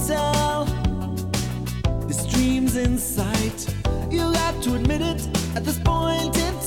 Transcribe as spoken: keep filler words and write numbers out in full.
tell. This dream's in sight. You have to admit it at this point in